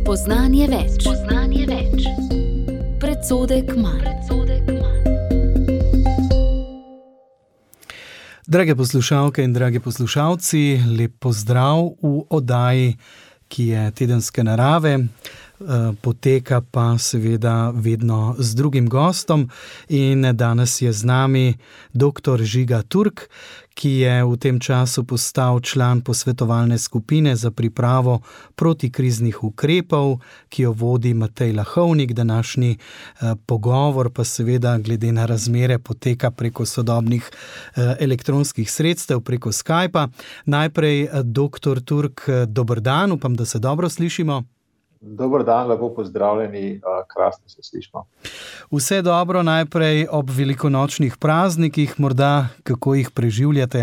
Spoznanje več. Predsodek manj. Drage poslušalke in dragi poslušalci, lep pozdrav v oddaji, ki je tedenske narave. Poteka pa seveda vedno z drugim gostom in danes je z nami dr. Žiga Turk, ki je v tem času postal član posvetovalne skupine za pripravo protikriznih ukrepov, ki jo vodi Matej Lahovnik. Današnji pogovor pa seveda glede na razmere poteka preko sodobnih elektronskih sredstev, preko Skypa. Najprej dr. Turk, dober dan, upam, da se dobro slišimo. Dober dan, lepo pozdravljeni, krasno se slišimo. Vse dobro najprej ob velikonočnih praznikih, morda kako jih preživljate?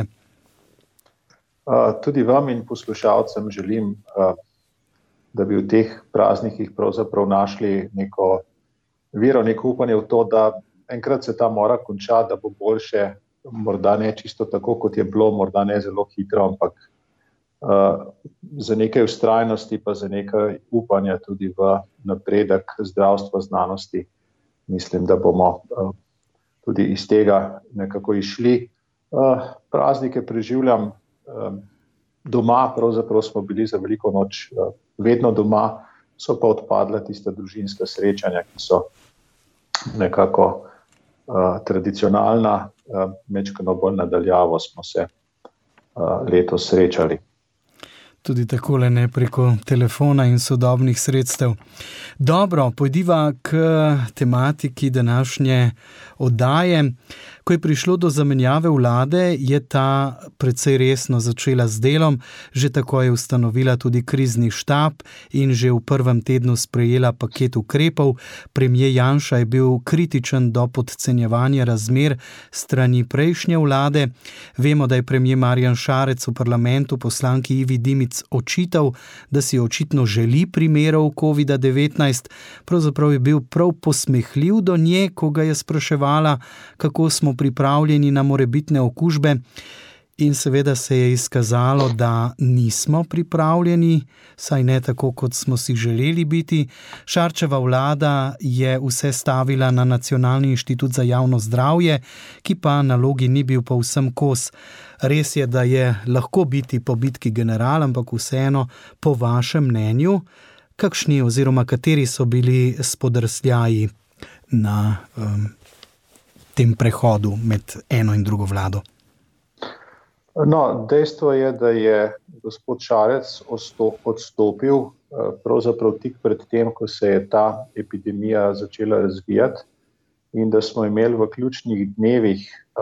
Tudi vam in poslušalcem želim, da bi v teh praznikih pravzaprav našli neko vero, neko upanje v to, da enkrat se ta mora končati, da bo boljše, morda ne čisto tako, kot je bilo, morda ne zelo hitro, ampak za nekaj vztrajnosti pa za nekaj upanja tudi v napredek zdravstva, znanosti. Mislim, da bomo tudi iz tega nekako išli. Praznike preživljam doma, pravzaprav smo bili za veliko noč vedno doma, so pa odpadla tista družinska srečanja, ki so nekako tradicionalna, majčkeno bolj nadaljavo smo se letos srečali. Tudi takole ne preko telefona in sodobnih sredstev. Dobro, pojdiva k tematiki današnje oddaje. Ko je prišlo do zamenjave vlade, je ta precej resno začela z delom, že tako je ustanovila tudi krizni štab in že v prvem tednu sprejela paket ukrepov. Premier Janša je bil kritičen do podcenjevanja razmer strani prejšnje vlade. Vemo, da je premier Marjan Šarec v parlamentu poslanki Ivi Dimic očital, da si očitno želi primerov COVID-19. Pravzaprav je bil prav posmehljiv do nje, ko ga je spraševala, kako smo pripravljeni na morebitne okužbe, in seveda se je izkazalo, da nismo pripravljeni, saj ne tako, kot smo si želeli biti. Šarčeva vlada je vse stavila na Nacionalni inštitut za javno zdravje, ki pa nalogi ni bil povsem kos. Res je, da je lahko biti po bitki general, ampak vseeno, po vašem mnenju, kakšni oziroma kateri so bili spodrsljaji na tem prehodu med eno in drugo vlado? No, dejstvo je, da je gospod Šarec odstopil pravzaprav tik pred tem, ko se je ta epidemija začela razvijati, in da smo imeli v ključnih dnevih,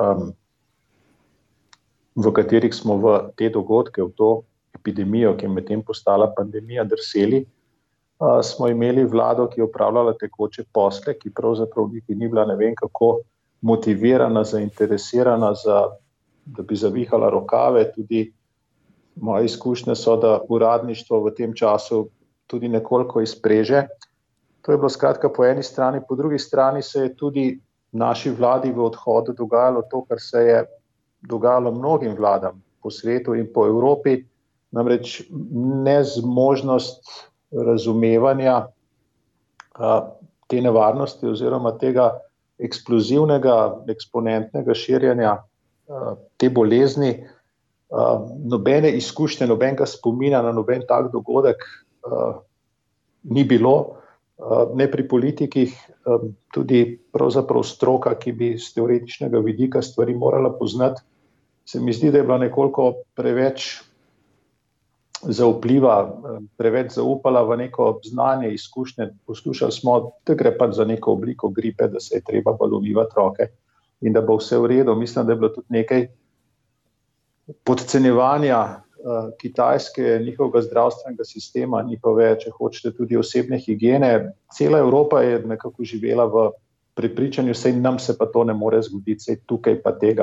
v katerih smo v te dogodke, v to epidemijo, ki je medtem postala pandemija, drseli, smo imeli vlado, ki je opravljala tekoče posle, ki pravzaprav ni bila ne vem kako motivirana, zainteresirana, da bi zavihala rokave. Tudi moje izkušnje so, da uradništvo v tem času tudi nekoliko izpreže. To je bilo skratka po eni strani, po drugi strani se je tudi naši vladi v odhodu dogajalo to, kar se je dogajalo mnogim vladam po svetu in po Evropi, namreč nezmožnost razumevanja te nevarnosti oziroma tega eksplozivnega, eksponentnega širjenja te bolezni. Nobene izkušnje, nobenega spomina na noben tak dogodek ni bilo, ne pri politikih, tudi pravzaprav stroka, ki bi z teoretičnega vidika stvari morala poznati. Se mi zdi, da je bila nekoliko preveč zaupljiva, preveč zaupala v neko znanje, izkušnje. Poslušali smo, da gre pa za neko obliko gripe, da se je treba bolj umivati roke in da bo vse v redu. Mislim, da je bilo tudi nekaj podcenjevanja Kitajske, njihovega zdravstvenega sistema, njihove, če hočete, tudi osebne higiene. Cela Evropa je nekako živela v prepričanju, saj nam se pa to ne more zgoditi, saj tukaj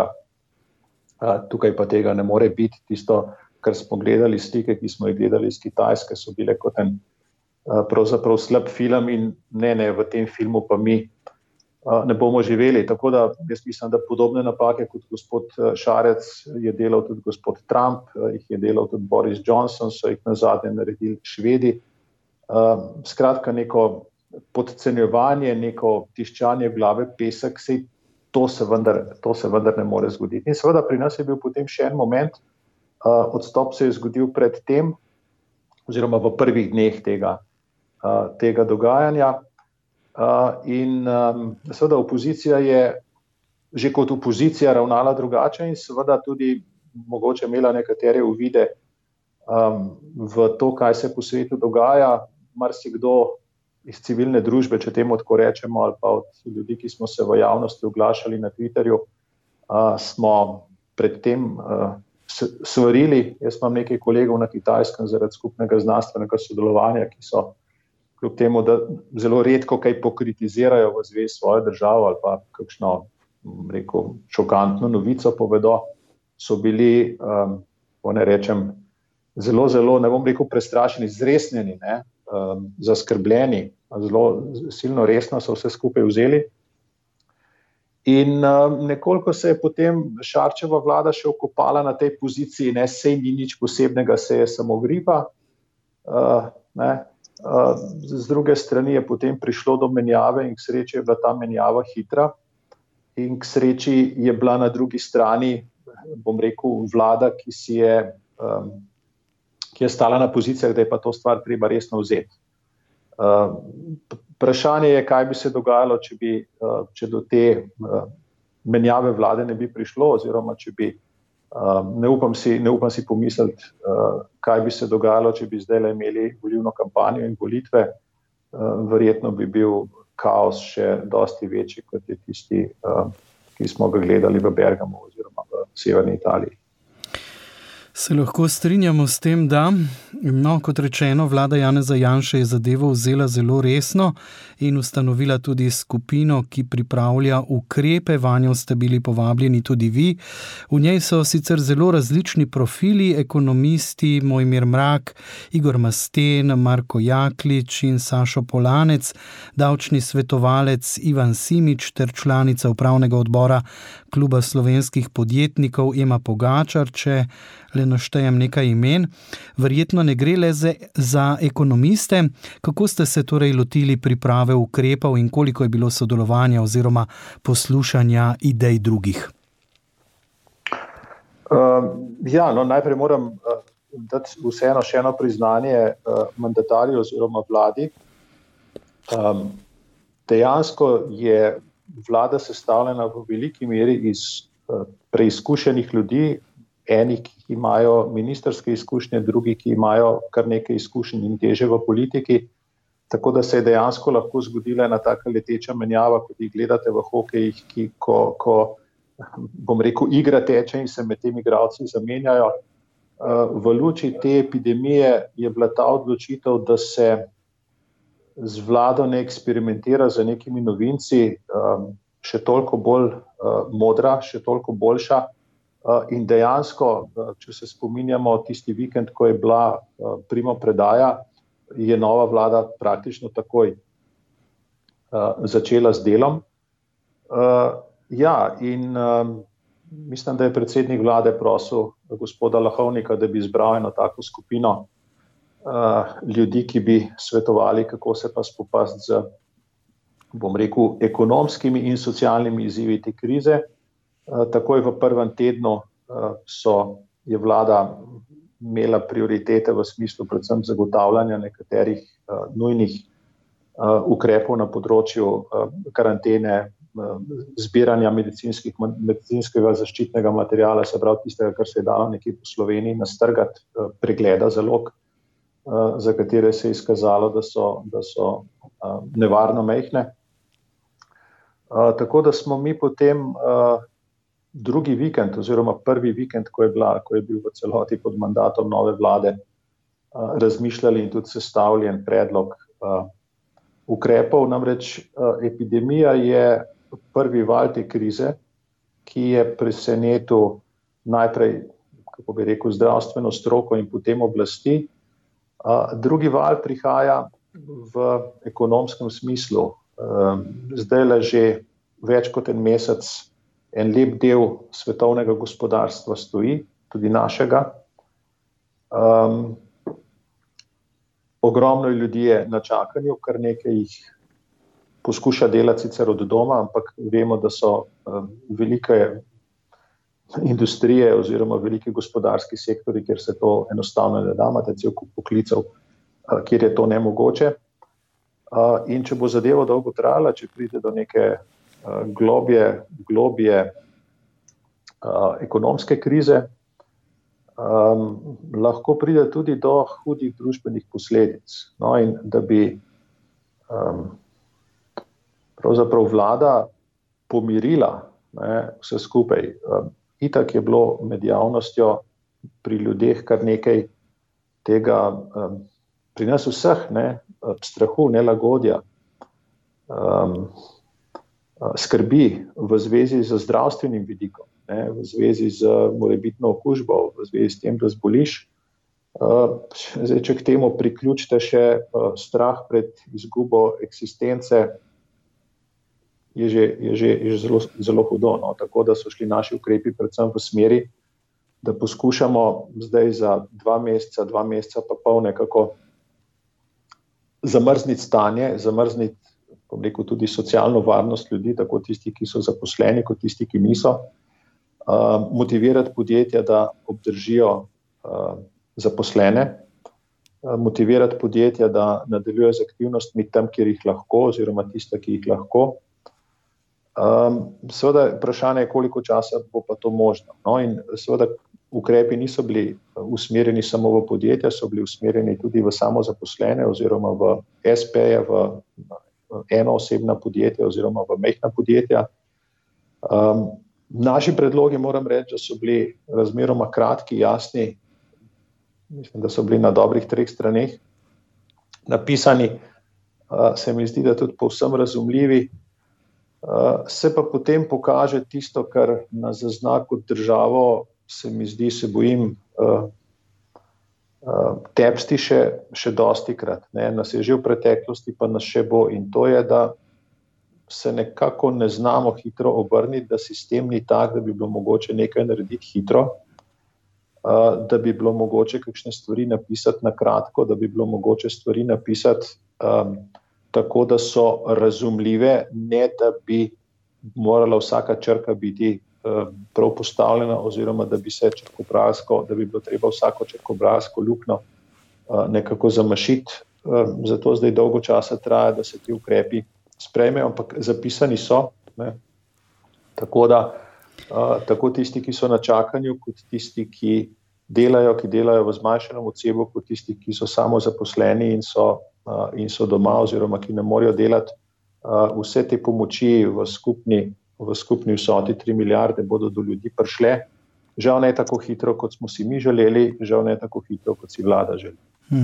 pa tega ne more biti. Tisto, kar smo gledali, slike, ki smo jih gledali iz Kitajske, so bile kot en pravzaprav slab film in ne, v tem filmu pa mi ne bomo živeli. Tako da jaz mislim, da podobne napake kot gospod Šarec je delal tudi gospod Trump, jih je delal tudi Boris Johnson, so jih nazadnje naredili Švedi. Skratka, neko podcenjevanje, neko tiščanje glave pesek, to se vendar ne more zgoditi. In seveda pri nas je bil potem še en moment, odstop se je zgodil pred tem, oziroma v prvih dneh tega dogajanja. In seveda opozicija je že kot opozicija ravnala drugače in seveda tudi mogoče imela nekatere uvide v to, kaj se po svetu dogaja. Marsikdo iz civilne družbe, če temu tako rečemo, ali pa od ljudi, ki smo se v javnosti oglašali na Twitterju, smo predtem svarili. Jaz imam nekaj kolegov na Kitajskem zaradi skupnega znanstvenega sodelovanja, ki so kljub temu, da zelo redko kaj pokritizirajo v zvezi s svojo državo ali pa kakšno, šokantno novico povedo, so bili, ne rečem, zelo, ne bom rekel prestrašeni, zresnjeni, zaskrbljeni, zelo silno resno so vse skupaj vzeli. In nekoliko se je potem Šarčeva vlada še okopala na tej poziciji, sej ni nič posebnega, sej je samo gripa. Z druge strani je potem prišlo do menjave in k sreči je bila ta menjava hitra in k sreči je bila na drugi strani, bom rekel, vlada, ki je stala na pozicijah, da je pa to stvar treba resno vzeti. Vprašanje je, kaj bi se dogajalo, če do te menjave vlade ne bi prišlo, oziroma če bi, ne upam si pomisliti, kaj bi se dogajalo, če bi zdaj imeli volilno kampanjo in volitve. Verjetno bi bil kaos še dosti večji, kot je tisti, ki smo ga gledali v Bergamu oziroma v severni Italiji. Se lahko strinjamo s tem, da, kot rečeno, vlada Janeza Janše je zadevo vzela zelo resno in ustanovila tudi skupino, ki pripravlja ukrepe, vanjo ste bili povabljeni tudi vi. V njej so sicer zelo različni profili, ekonomisti Mojmir Mrak, Igor Masten, Marko Jaklič in Sašo Polanec, davčni svetovalec Ivan Simič ter članica upravnega odbora Kluba slovenskih podjetnikov Ema Pogačar, če le naštejem nekaj imen. Verjetno ne gre le za ekonomiste. Kako ste se torej lotili priprave ukrepov in koliko je bilo sodelovanja oziroma poslušanja idej drugih? Najprej moram dati vseeno še eno priznanje mandatarju oziroma vladi. Dejansko je vlada sestavljena v veliki meri iz preizkušenih ljudi, eni, ki imajo ministrske izkušnje, drugi, ki imajo kar nekaj izkušenj in teže v politiki, tako da se je dejansko lahko zgodila ena taka leteča menjava, kot jih gledate v hokejih, ko bom rekel, igra teče in se med temi igralci zamenjajo. V luči te epidemije je bila ta odločitev, da se z vlado ne eksperimentira z nekimi novinci, še toliko bolj modra, še toliko boljša. In dejansko, če se spominjamo tisti vikend, ko je bila primopredaja, je nova vlada praktično takoj začela z delom. Mislim, da je predsednik vlade prosil gospoda Lahovnika, da bi izbral eno tako skupino ljudi, ki bi svetovali, kako se pa spopasti z, bom rekel, ekonomskimi in socialnimi izzivi te krize. Takoj v prvem tednu je vlada imela prioritete v smislu predvsem zagotavljanja nekaterih nujnih ukrepov na področju karantene, zbiranja medicinskega zaščitnega materiala, se pravi tistega, kar se je dalo nekje po Sloveniji nastrgati, pregleda zalog, za katere se je izkazalo, da so nevarno majhne. Tako da smo mi potem drugi vikend oziroma prvi vikend, ko je bil v celoti pod mandatom nove vlade, razmišljali in tudi sestavljen predlog ukrepov. Namreč epidemija je prvi val te krize, ki je presenetil najprej, kako bi rekel, zdravstveno stroko in potem oblasti. Drugi val prihaja v ekonomskem smislu. Zdaj le že več kot en mesec en lep del svetovnega gospodarstva stoji, tudi našega. Ogromno ljudi je na čakanju, kar nekaj jih poskuša delati sicer od doma, ampak vemo, da so velike industrije oziroma veliki gospodarski sektori, kjer se to enostavno ne da, imate cel kup poklicev, kjer je to nemogoče. In če bo zadeva dolgo trajala, če pride do neke globje ekonomske krize, lahko pride tudi do hudih družbenih posledic. No, in da bi pravzaprav vlada pomirila vse skupaj. Itak je bilo med javnostjo pri ljudeh kar nekaj tega, pri nas vseh, strahu, nelagodja, skrbi v zvezi z zdravstvenim vidikom, v zvezi z morebitno okužbo, v zvezi s tem, da zboliš. Zdaj, če k temu priključite še strah pred izgubo eksistence, je že zelo hudo. No? Tako da so šli naši ukrepi predvsem v smeri, da poskušamo zdaj za 2 meseca pa pol nekako zamrzniti stanje, zamrzniti, bom rekel, tudi socialno varnost ljudi, tako tisti, ki so zaposleni, kot tisti, ki niso. Motivirati podjetja, da obdržijo zaposlene, motivirati podjetja, da nadaljujejo z aktivnostmi tam, kjer jih lahko, oziroma tiste, ki jih lahko. Seveda vprašanje je, koliko časa bo pa to možno. No, in seveda ukrepi niso bili usmerjeni samo v podjetja, so bili usmerjeni tudi v samozaposlene oziroma v SP-je, v enoosebna podjetja oziroma v majhna podjetja. Naši predlogi, moram reči, da so bili razmeroma kratki, jasni, mislim, da so bili na dobrih 3 straneh napisani, se mi zdi, da tudi povsem razumljivi. Se pa potem pokaže tisto, kar nas zazna kot državo, se mi zdi, se bojim, tepsti še dostikrat. Nas je že v preteklosti, pa nas še bo, in to je, da se nekako ne znamo hitro obrniti, da sistem ni tak, da bi bilo mogoče nekaj narediti hitro, da bi bilo mogoče kakšne stvari napisati na kratko, da bi bilo mogoče stvari napisati tako, da so razumljive, ne da bi morala vsaka črka biti prav postavljena, oziroma da bi se črkobralsko, da bi bilo treba vsako črkobralsko luknjo nekako zamašiti. Zato zdaj dolgo časa traja, da se ti ukrepi sprejmejo, ampak zapisani so. Tako da tako tisti, ki so na čakanju, kot tisti, ki delajo v zmanjšanem obsegu, kot tisti, ki so samozaposleni in so doma oziroma ki ne morejo delati, vse te pomoči v skupni vsoti 3 milijarde bodo do ljudi prišle. Žal ne tako hitro, kot smo si mi želeli, žal ne tako hitro, kot si vlada želi.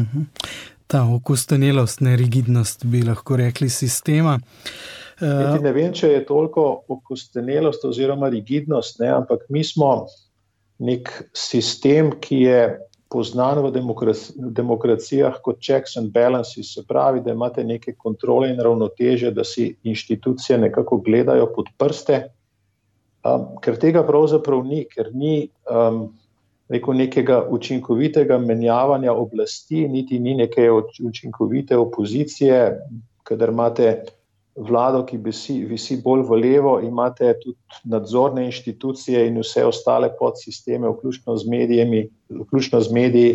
Ta okostenelost, rigidnost, bi lahko rekli, sistema. Ne vem, če je toliko okostenelost oziroma rigidnost, ampak mi smo nek sistem, ki je poznan v demokracijah kot checks and balances, se pravi, da imate neke kontrole in ravnoteže, da si inštitucije nekako gledajo pod prste, ker tega pravzaprav ni, ker ni nekega učinkovitega menjavanja oblasti, niti ni neke učinkovite opozicije, kadar imate vlado, ki visi bolj v levo, imate tudi nadzorne inštitucije in vse ostale podsisteme, vključno z mediji,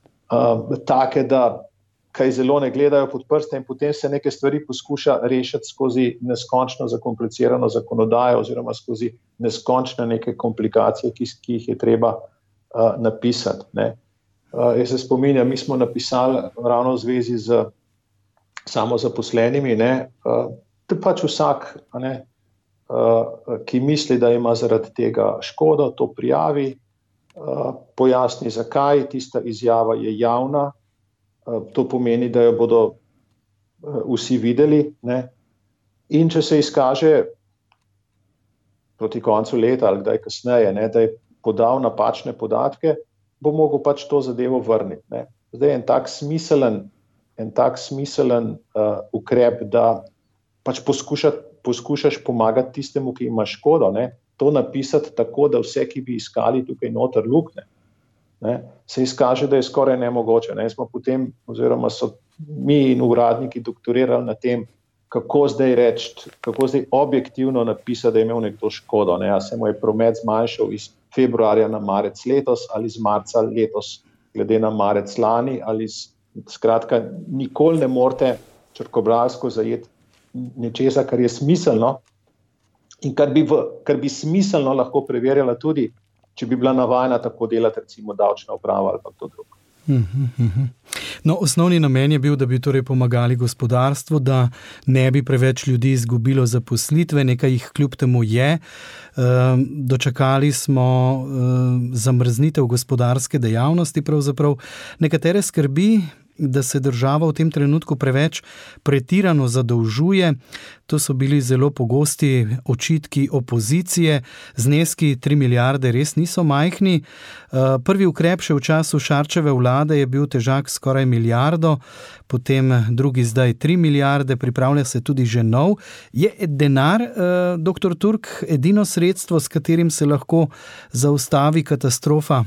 take, da kaj zelo ne gledajo pod prste, in potem se neke stvari poskuša rešiti skozi neskončno zakomplicirano zakonodajo oziroma skozi neskončne neke komplikacije, ki jih je treba napisati. Jaz se spominjam, mi smo napisali ravno v zvezi z samozaposlenimi, da pač vsak, ki misli, da ima zaradi tega škodo, to prijavi, pojasni zakaj, tista izjava je javna, to pomeni, da jo bodo vsi videli, in če se izkaže proti koncu leta ali kdaj kasneje, da je podal napačne podatke, bo mogel pač to zadevo vrniti. Zdaj en tak smiselen ukrep, da pač poskušaš pomagati tistemu, ki ima škodo, to napisati tako, da vse, ki bi iskali tukaj noter luknje, se izkaže, da je skoraj nemogoče. Smo potem, oziroma so mi in uradniki doktorirali na tem, kako zdaj objektivno napisati, da je imel nekdo škodo. Ne? A se mu je promet zmanjšal iz februarja na marec letos ali iz marca letos, glede na marec lani, ali skratka, nikoli ne morete črkobralsko zajeti nečesa, kar je smiselno in kar bi smiselno lahko preverjala tudi, če bi bila navajena tako delati, recimo davčna uprava ali pa kdo drug. No, osnovni namen je bil, da bi torej pomagali gospodarstvu, da ne bi preveč ljudi izgubilo zaposlitve, nekaj jih kljub temu je. Dočakali smo zamrznitev gospodarske dejavnosti, pravzaprav nekatere skrbi, da se država v tem trenutku preveč pretirano zadolžuje. To so bili zelo pogosti očitki opozicije. Zneski 3 milijarde res niso majhni. Prvi ukrep še v času Šarčeve vlade je bil težak skoraj milijardo, potem drugi zdaj 3 milijarde, pripravlja se tudi že nov. Je denar, dr. Turk, edino sredstvo, s katerim se lahko zaustavi katastrofa?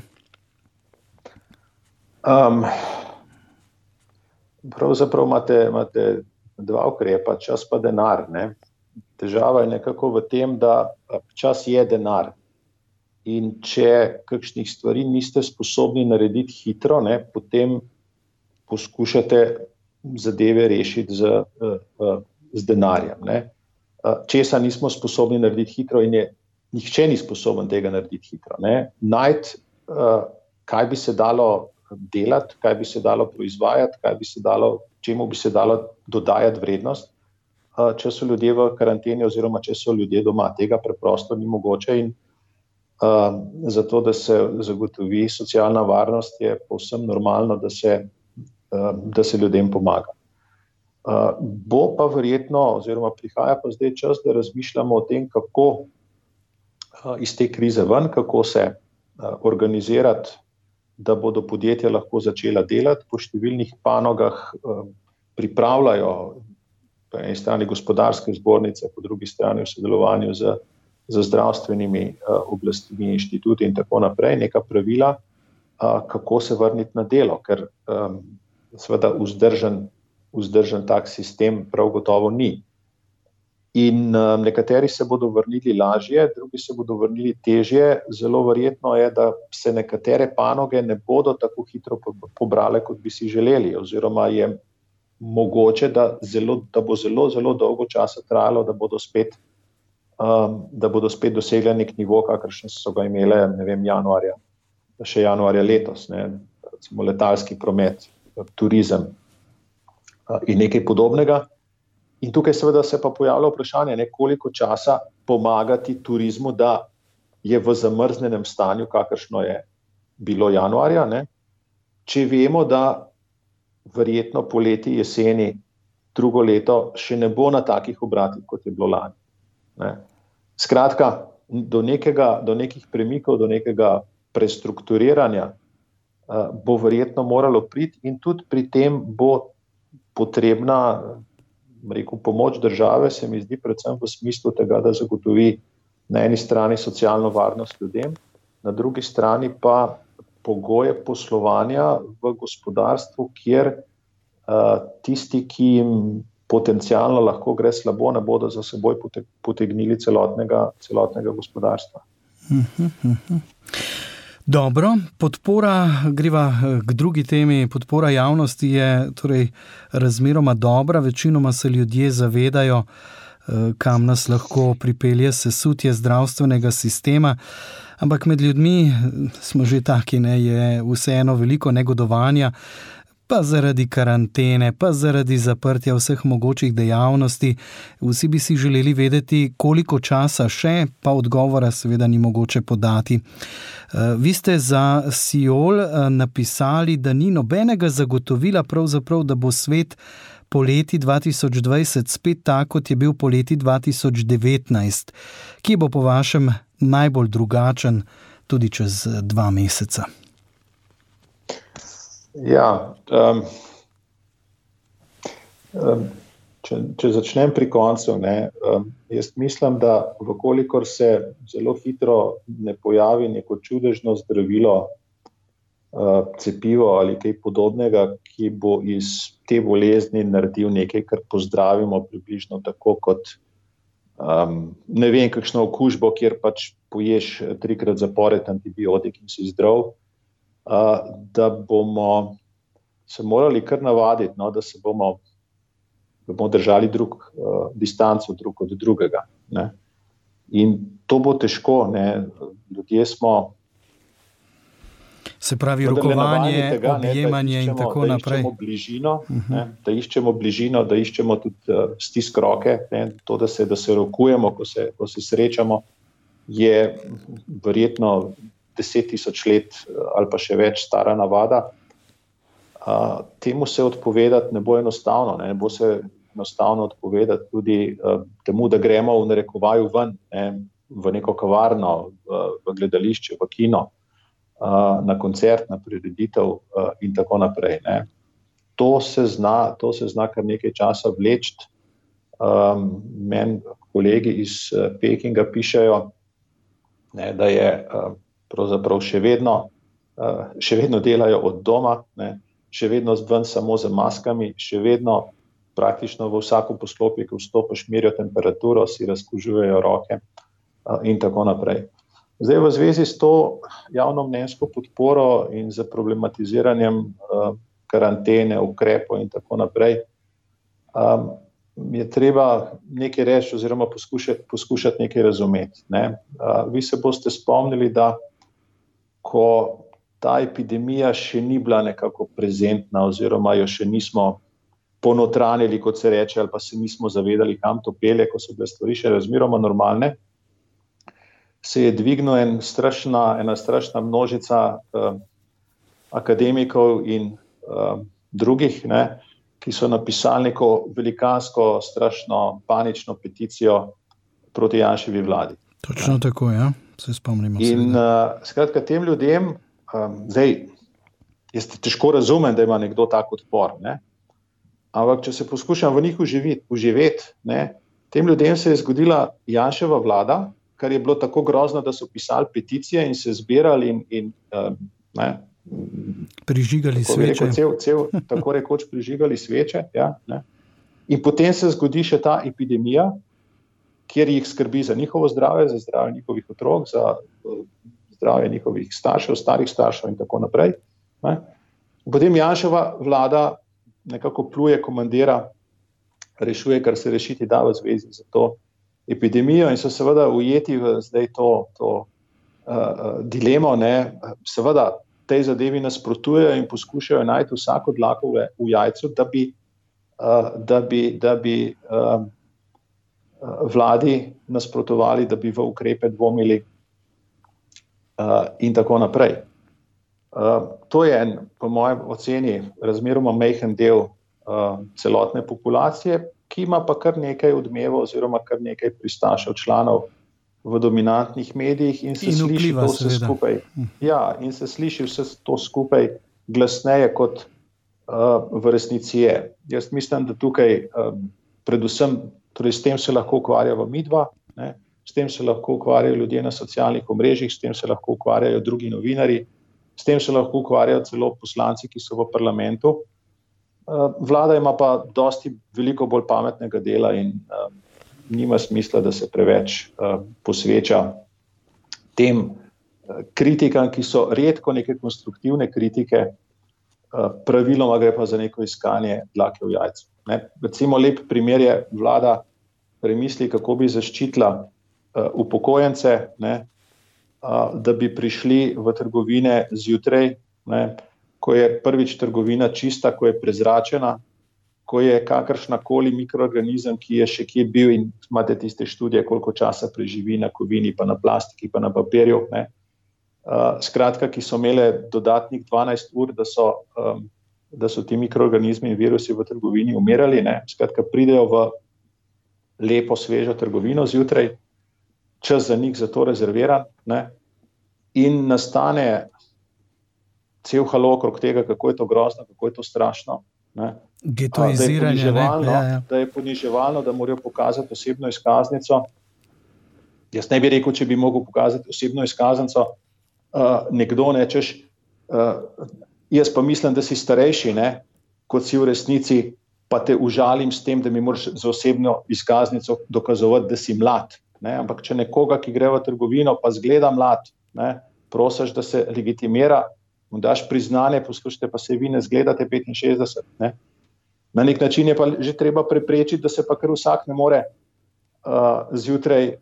Pravzaprav imate dva ukrepa, čas pa denar. Ne? Težava je nekako v tem, da čas je denar. In če kakšnih stvari niste sposobni narediti hitro, ne, potem poskušate zadeve rešiti z denarjem. Ne? Česa nismo sposobni narediti hitro in nihče ni sposoben tega narediti hitro. Ne? Najti, kaj bi se dalo delati, kaj bi se dalo proizvajati, čemu bi se dalo dodajati vrednost, če so ljudje v karanteni oziroma če so ljudje doma. Tega preprosto ni mogoče in zato, da se zagotovi socialna varnost, je povsem normalno, da se ljudem pomaga. Bo pa verjetno, oziroma prihaja pa zdaj čas, da razmišljamo o tem, kako iz te krize ven, kako se organizirati, da bodo podjetja lahko začela delati. Po številnih panogah pripravljajo po eni strani gospodarske zbornice, po drugi strani v sodelovanju z zdravstvenimi oblastmi, inštituti in tako naprej, neka pravila, kako se vrniti na delo, ker seveda vzdržen tak sistem prav gotovo ni. In nekateri se bodo vrnili lažje, drugi se bodo vrnili težje. Zelo verjetno je, da se nekatere panoge ne bodo tako hitro pobrale, kot bi si želeli, oziroma je mogoče, da bo zelo, zelo dolgo časa trajalo, da bodo spet dosegli nek nivo, kakršne so ga imele, ne vem, januarja letos, ne, recimo letalski promet, turizem in nekaj podobnega. In tukaj seveda se pa pojavlja vprašanje, koliko časa pomagati turizmu, da je v zamrznenem stanju, kakršno je bilo januarja, ne? Če vemo, da verjetno poleti, jeseni, drugo leto še ne bo na takih obratih, kot je bilo lani. Ne? Skratka, do nekih premikov, do nekega prestrukturiranja bo verjetno moralo priti in tudi pri tem bo potrebna pomoč države, se mi zdi predvsem v smislu tega, da zagotovi na eni strani socialno varnost ljudem, na drugi strani pa pogoje poslovanja v gospodarstvu, kjer tisti, ki jim potencialno lahko gre slabo, ne bodo za seboj potegnili celotnega gospodarstva. Dobro, podpora, greva k drugi temi, podpora javnosti je torej razmeroma dobra, večinoma se ljudje zavedajo, kam nas lahko pripelje sesutje zdravstvenega sistema, ampak med ljudmi smo že taki, je vseeno veliko negodovanja, pa zaradi karantene, pa zaradi zaprtja vseh mogočih dejavnosti. Vsi bi si želeli vedeti, koliko časa še, pa odgovora seveda ni mogoče podati. Vi ste za Siol napisali, da ni nobenega zagotovila pravzaprav, da bo svet poleti 2020 spet tak, kot je bil poleti 2019. Kje bo po vašem najbolj drugačen tudi čez 2 meseca? Ja, če začnem pri koncu, jaz mislim, da vkolikor se zelo hitro ne pojavi neko čudežno zdravilo, cepivo ali kaj podobnega, ki bo iz te bolezni naredil nekaj, kar pozdravimo približno tako kot ne vem, kakšno okužbo, kjer pač poješ 3-krat zapored antibiotik in si zdrav, da bomo se morali kar navaditi, no, da bomo držali distanco drug od drugega. Ne. In to bo težko. Ne. Ljudje smo. Se pravi, rokovanje, objemanje in tako naprej. Da iščemo bližino, da iščemo tudi stisk roke. Ne. To, da se rokujemo, ko se srečamo, je verjetno 10,000 let ali pa še več stara navada. Temu se odpovedati ne bo enostavno. Ne bo se enostavno odpovedati tudi temu, da gremo v narekovaju ven, ne, v neko kavarno, v gledališče, v kino, na koncert, na prireditev in tako naprej. Ne. To se zna kar nekaj časa vleči. Meni kolegi iz Pekinga pišejo, ne, da je pravzaprav še vedno delajo od doma, ne, še vedno ven samo z maskami, še vedno praktično v vsako poslopje, ko vstopiš, merijo temperaturo, si razkužujejo roke in tako naprej. Zdaj v zvezi s to javnomnenjsko podporo in z problematiziranjem karantene, ukrepov in tako naprej, je treba nekaj reči oziroma poskušati nekaj razumeti. Ne. Vi se boste spomnili, da ko ta epidemija še ni bila nekako prezentna oziroma jo še nismo ponotranili, kot se reče, ali pa se nismo zavedali, kam to pelje, ko so bile stvari še razmeroma normalne, se je dvignila ena strašna množica akademikov in drugih, ne, ki so napisali neko velikansko, strašno panično peticijo proti Janševi vladi. Točno tako, ja, se spomnimo. In skratka, tem ljudem, zdaj, jaz težko razumem, da ima nekdo tak odpor, ne? Ampak če se poskušam v njih uživeti, ne, tem ljudem se je zgodila Janševa vlada, kar je bilo tako grozno, da so pisali peticije in se zbirali in ne, prižigali sveče. Tako rekoč prižigali sveče. Ja, ne. In potem se zgodi še ta epidemija, kjer jih skrbi za njihovo zdravje, za zdravje njihovih otrok, za zdravje njihovih staršev, starih staršev in tako naprej. Ne. Potem Janševa vlada nekako pluje, komandira, rešuje, kar se rešiti da v zvezi z to epidemijo in so seveda ujeti v zdaj to dilemo. Ne. Seveda tej zadevi nasprotujejo in poskušajo najti vsako dlako v jajcu, da bi vladi nasprotovali, da bi v ukrepe dvomili in tako naprej. To je po mojem oceni razmeroma majhen del celotne populacije, ki ima pa kar nekaj odmevov oziroma kar nekaj pristašev članov v dominantnih medijih in se sliši to vse skupaj. Ja, in se sliši vse to skupaj glasneje, kot v resnici je. Jaz mislim, da tukaj predvsem, torej s tem se lahko ukvarjava midva, ne, s tem se lahko ukvarjajo ljudje na socialnih omrežjih, s tem se lahko ukvarjajo drugi novinarji, s tem se lahko ukvarjajo celo poslanci, ki so v parlamentu. Vlada ima pa veliko bolj pametnega dela in nima smisla, da se preveč posveča tem kritikam, ki so redko neke konstruktivne kritike, praviloma gre pa za neko iskanje dlake v jajcu. Ne? Recimo lep primer je, vlada premisli, kako bi zaščitila upokojence, ne? Da bi prišli v trgovine zjutraj, ne? Ko je prvič trgovina čista, ko je prezračena, ko je kakršnakoli mikroorganizem, ki je še kje bil in imate tiste študije, koliko časa preživi na kovini, pa na plastiki, pa na papirju. Ne? Skratka, ki so imele dodatnih 12 ur, da so ti mikroorganizmi in virusi v trgovini umirali. Ne? Skratka, pridejo v lepo, svežo trgovino zjutraj, čas za njih za to rezerviran, ne? In nastane cel halo okrog tega, kako je to grozno, kako je to strašno. Ne? Getoiziranje, da je poniževalno, da morajo pokazati osebno izkaznico. Jaz ne bi rekel, če bi mogel pokazati osebno izkaznico nekdo, nečeš, jaz pa mislim, da si starejši, ne, kot si v resnici, pa te užalim s tem, da mi moraš z osebno izkaznico dokazovati, da si mlad. Ne. Ampak če nekoga, ki gre v trgovino, pa zgleda mlad, ne, prosiš, da se legitimira, mu daš priznanje, poslušajte, pa se vi ne zgledate 65. Ne. Na nek način je pa že treba preprečiti, da se pa kar vsak ne more zjutraj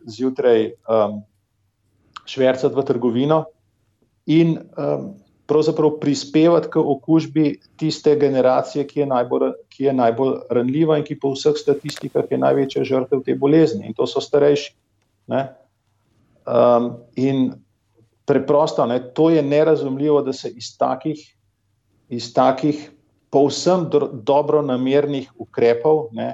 švercati v trgovino in pravzaprav prispevati k okužbi tiste generacije, ki je najbolj ranljiva in ki po vseh statistikah je največja žrtev te bolezni. In to so starejši. Ne? In preprosto, ne, to je nerazumljivo, da se iz takih povsem dobronamernih ukrepov, ne,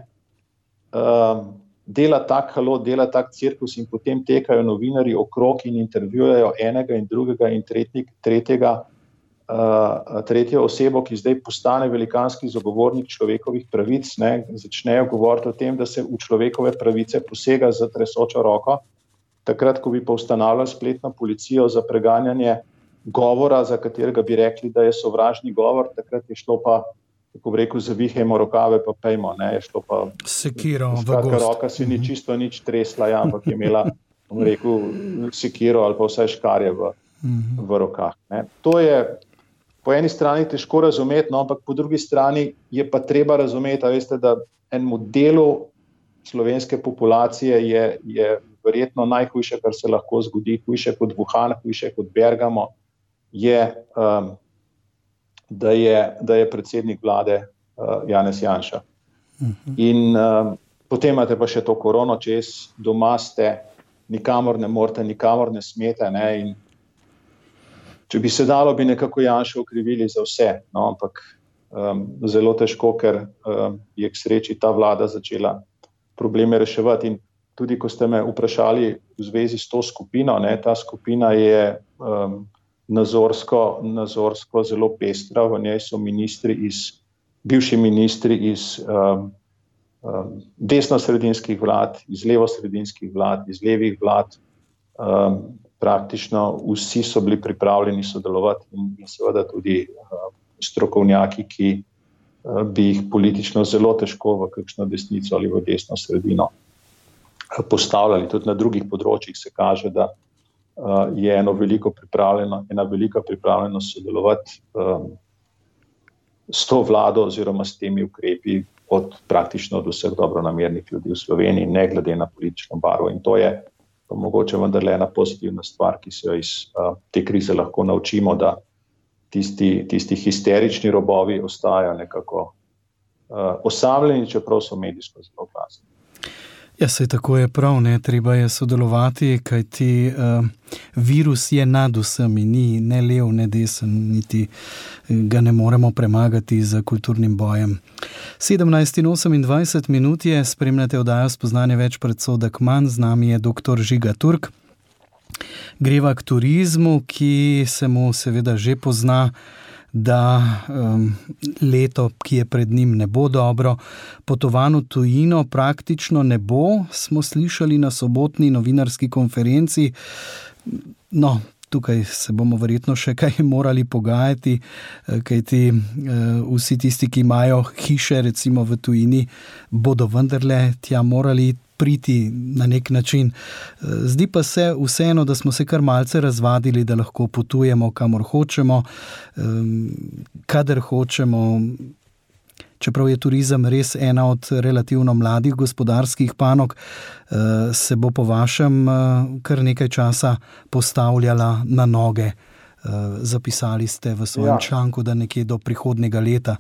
dela tak halo, dela tak cirkus in potem tekajo novinarji okrog in intervjujajo enega in drugega in tretjo osebo, ki zdaj postane velikanski zagovornik človekovih pravic, ne, začnejo govoriti o tem, da se v človekove pravice posega z tresočo roko, takrat, ko bi pa ustanavljali spletno policijo za preganjanje govora, za katerega bi rekli, da je sovražni govor, takrat je šlo pa, kako bi rekel, zavihajmo rokave, pa pejmo, ne, je šlo pa sekiro v gost. Roka si ni čisto nič tresla, ja, ampak je imela, bom rekel, sekiro ali pa vsaj škarje v rokah. Ne. To je po eni strani težko razumeti, no, ampak po drugi strani je pa treba razumeti, a veste, da enemu delu slovenske populacije je verjetno najhujše, kar se lahko zgodi, hujše kot Wuhan, hujše kot Bergamo, je, da je predsednik vlade Janez Janša. In potem imate pa še to korono čez, doma ste, nikamor ne morete, nikamor ne smete, ne, in če bi se dalo, bi nekako Janšo okrivili za vse, no, ampak zelo težko, ker je k sreči ta vlada začela probleme reševati. In tudi, ko ste me vprašali v zvezi s to skupino, ne, ta skupina je nazorsko zelo pestra, v njej so bivši ministri iz desnosredinskih vlad, iz levosredinskih vlad, iz levih vlad, praktično vsi so bili pripravljeni sodelovati in seveda tudi strokovnjaki, ki bi jih politično zelo težko v kakšno desnico ali v desno sredino postavljali. Tudi na drugih področjih se kaže, da je ena velika pripravljenost sodelovati s to vlado oziroma s temi ukrepi praktično od vseh dobronamernih ljudi v Sloveniji, ne glede na politično barvo. In to je mogoče vendarle ena pozitivna stvar, ki se jo iz te krize lahko naučimo, da tisti histerični robovi ostajajo nekako osamljeni, čeprav so medijsko zelo glasni. Ja, saj tako je prav, ne, treba je sodelovati, kajti virus je nad vsemi, ni ne lev, ne desen, niti ga ne moremo premagati z kulturnim bojem. 17:28 je, spremljate oddajo Spoznanje več predsodek manj, z nami je dr. Žiga Turk. Greva k turizmu, ki se mu seveda že pozna, da leto, ki je pred njim, ne bo dobro. Potovanj v tujino praktično ne bo, smo slišali na sobotni novinarski konferenci. No, tukaj se bomo verjetno še kaj morali pogajati, kajti vsi tisti, ki imajo hiše recimo v tujini, bodo vendarle tja morali priti na nek način. Zdi pa se vseeno, da smo se kar malce razvadili, da lahko potujemo kamor hočemo, kadar hočemo. Čeprav je turizem res ena od relativno mladih gospodarskih panog, se bo po vašem kar nekaj časa postavljala na noge. Zapisali ste v svojem članku, da nekje do prihodnjega leta.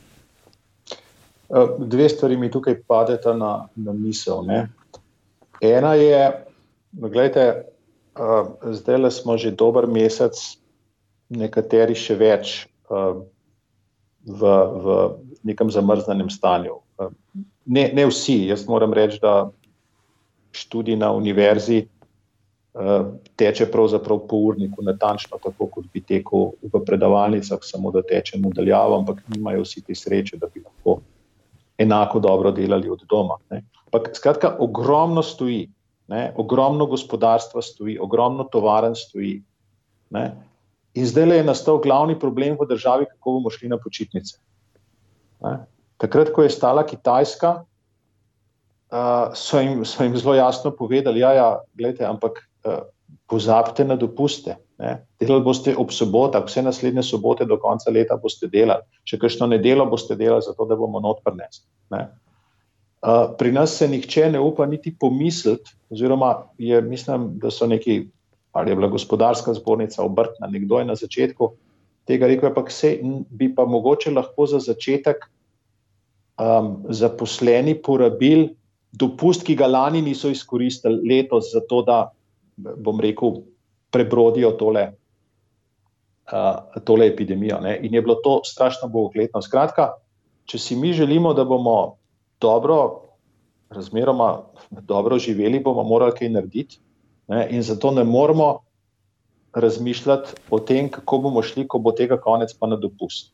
Dve stvari mi tukaj padeta na misel. Ne? Ena je, gledajte, zdajle smo že dober mesec, nekateri še več v nekem zamrznenem stanju. Ne vsi, jaz moram reči, da študij na univerzi teče pravzaprav po urniku, natančno tako, kot bi tekel v predavalnicah, samo da teče nadaljavo, ampak nimajo vsi te sreče, da bi lahko enako dobro delali od doma. Ne. Skratka, ogromno stoji, ne, ogromno gospodarstva stoji, ogromno tovarn stoji. Ne. In zdaj je nastal glavni problem v državi, kako bomo šli na počitnice. Takrat, ko je stala Kitajska, so jim zelo jasno povedali, gledajte, ampak pozabite na dopuste. Delali boste ob sobotah, vse naslednje sobote do konca leta boste delali. Še kakšno nedeljo boste delali, zato da bomo not prinesli. Pri nas se nihče ne upa niti pomisliti, oziroma mislim, da so neki, ali je bila gospodarska zbornica, obrtna, nekdo je na začetku tega rekel, ampak bi pa mogoče lahko za začetek zaposleni porabili dopust, ki ga lani niso izkoristili letos, zato da, bom rekel, prebrodijo tole epidemijo. In je bilo to strašno bogokletno. Skratka, če si mi želimo, da bomo razmeroma dobro živeli, bomo morali kaj narediti. In zato ne moramo razmišljati o tem, kako bomo šli, ko bo tega konec, pa na dopust.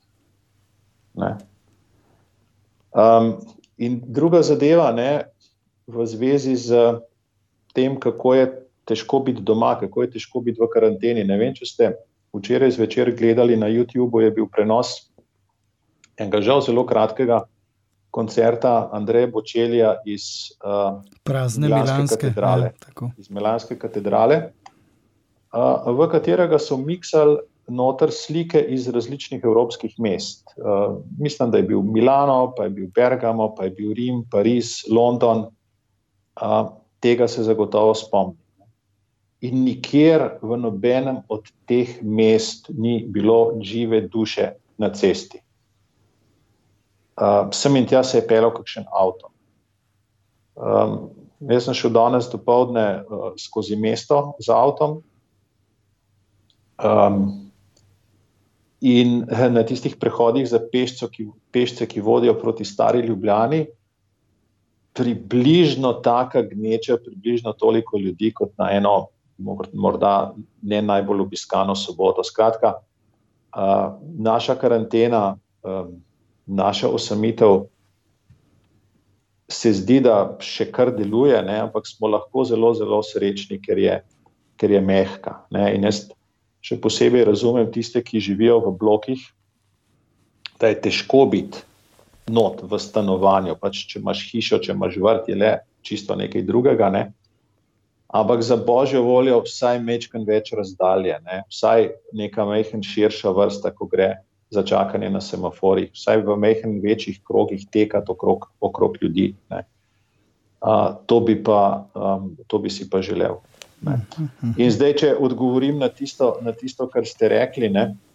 In druga zadeva, v zvezi z tem, kako je težko biti doma, kako je težko biti v karanteni. Ne vem, če ste včeraj zvečer gledali na YouTubeu, je bil prenos enega žal zelo kratkega koncerta Andreja Bocelija iz prazne Milanske katedrale. Iz Milanske katedrale, v katerega so miksali noter slike iz različnih evropskih mest. Mislim, da je bil Milano, pa je bil Bergamo, pa je bil Rim, Pariz, London. Tega se zagotovo spomnim. In nikjer v nobenem od teh mest ni bilo žive duše na cesti. Sem in tja se je peljal kakšen avto. Jaz sem šel danes dopoldne skozi mesto z avtom in na tistih prehodih za pešce, ki vodijo proti Stari Ljubljani, približno taka gneča, približno toliko ljudi kot na eno morda ne najbolj obiskano soboto. Skratka, naša karantena, naša osamitev se zdi, da še kar deluje, ampak smo lahko zelo, zelo srečni, ker je mehka. In jaz še posebej razumem tiste, ki živijo v blokih, da je težko biti not v stanovanju. Pač, če imaš hišo, če imaš vrt, je le čisto nekaj drugega, Ampak za božjo voljo vsaj majčkeno več razdalje, Vsaj neka majhen širša vrsta, ko gre za čakanje na semaforih, vsaj v majhen večjih krogih tekati okrog ljudi. To bi si pa želel. In zdaj, če odgovorim na tisto, kar ste rekli,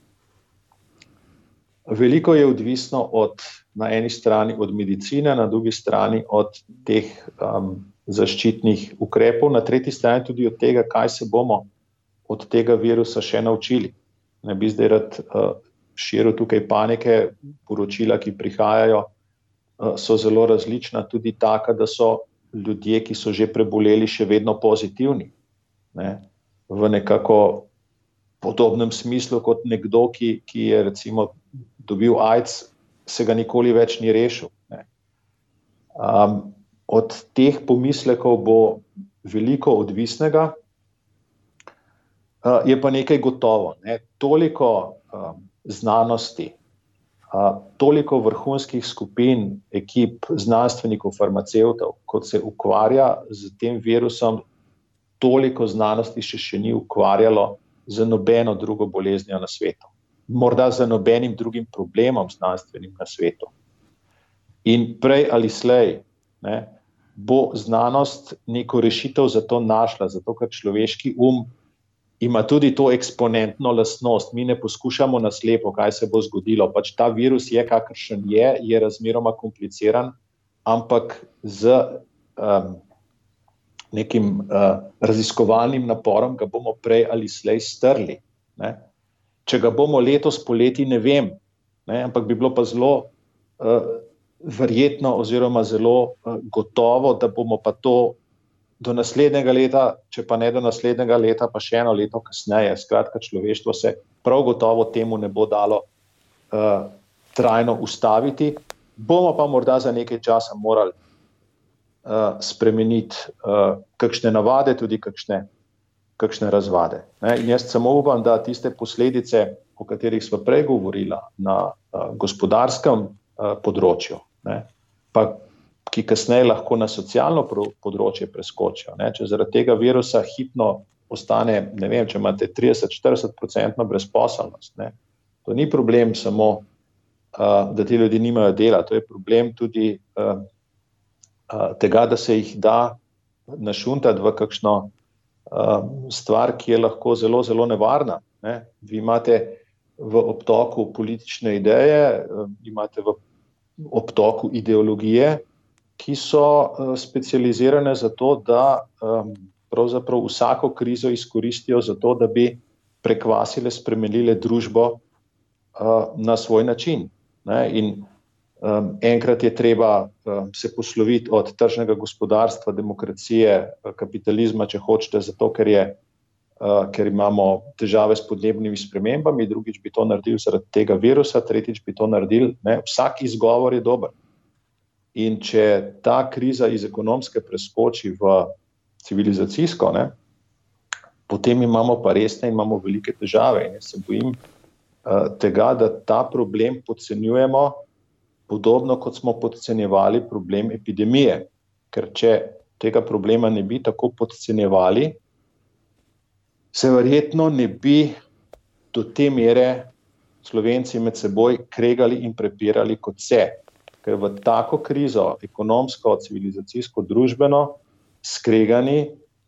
veliko je odvisno na eni strani od medicine, na drugi strani od teh zaščitnih ukrepov, na tretji strani tudi od tega, kaj se bomo od tega virusa še naučili. Ne bi zdaj rad širil tukaj panike, poročila, ki prihajajo, so zelo različna, tudi taka, da so ljudje, ki so že preboleli, še vedno pozitivni. V nekako podobnem smislu kot nekdo, ki je recimo dobil AIDS, se ga nikoli več ni rešil. Od teh pomislekov bo veliko odvisnega, je pa nekaj gotovo. Toliko znanosti, toliko vrhunskih skupin, ekip, znanstvenikov, farmacevtov, kot se ukvarja z tem virusom, toliko znanosti še ni ukvarjalo z nobeno drugo boleznijo na svetu. Morda z nobenim drugim problemom znanstvenim na svetu. In prej ali slej bo znanost neko rešitev za to našla, zato ker človeški ima tudi to eksponentno lastnost. Mi ne poskušamo na slepo, kaj se bo zgodilo. Pač ta virus je, kakršen je razmeroma kompliciran, ampak z nekim raziskovalnim naporom ga bomo prej ali slej strli. Če ga bomo letos poleti, ne vem, ampak bi bilo pa zelo verjetno oziroma zelo gotovo, da bomo pa to do naslednjega leta, če pa ne do naslednjega leta, pa še eno leto kasneje. Skratka, človeštvo se prav gotovo temu ne bo dalo trajno ustaviti. Bomo pa morda za nekaj časa morali spremeniti kakšne navade, tudi kakšne kakšne razvade. In jaz samo upam, da tiste posledice, o katerih smo prej govorila na gospodarskem področju, pa ki kasneje lahko na socialno področje preskočijo. Če zaradi tega virusa hipno ostane, ne vem, če imate 30-40% brezposelnost. To ni problem samo, da ti ljudje nimajo dela, to je problem tudi tega, da se jih da našuntati v kakšno stvar, ki je lahko zelo, zelo nevarna. Vi imate v obtoku politične ideje, imate v obtoku ideologije, ki so specializirane za to, da pravzaprav vsako krizo izkoristijo za to, da bi prekvasile, spremenile družbo na svoj način. In enkrat je treba se posloviti od tržnega gospodarstva, demokracije, kapitalizma, če hočete, zato ker imamo težave s podnebnimi spremembami, drugič bi to naredili zaradi tega virusa, tretjič bi to naredili. Vsak izgovor je dober. In če ta kriza iz ekonomske preskoči v civilizacijsko, potem imamo pa resne in imamo velike težave. In jaz se bojim tega, da ta problem podcenjujemo, podobno kot smo podcenjevali problem epidemije. Ker če tega problema ne bi tako podcenjevali, se verjetno ne bi do te mere Slovenci med seboj kregali in prepirali kot se. Ker v tako krizo, ekonomsko, civilizacijsko, družbeno, skregani,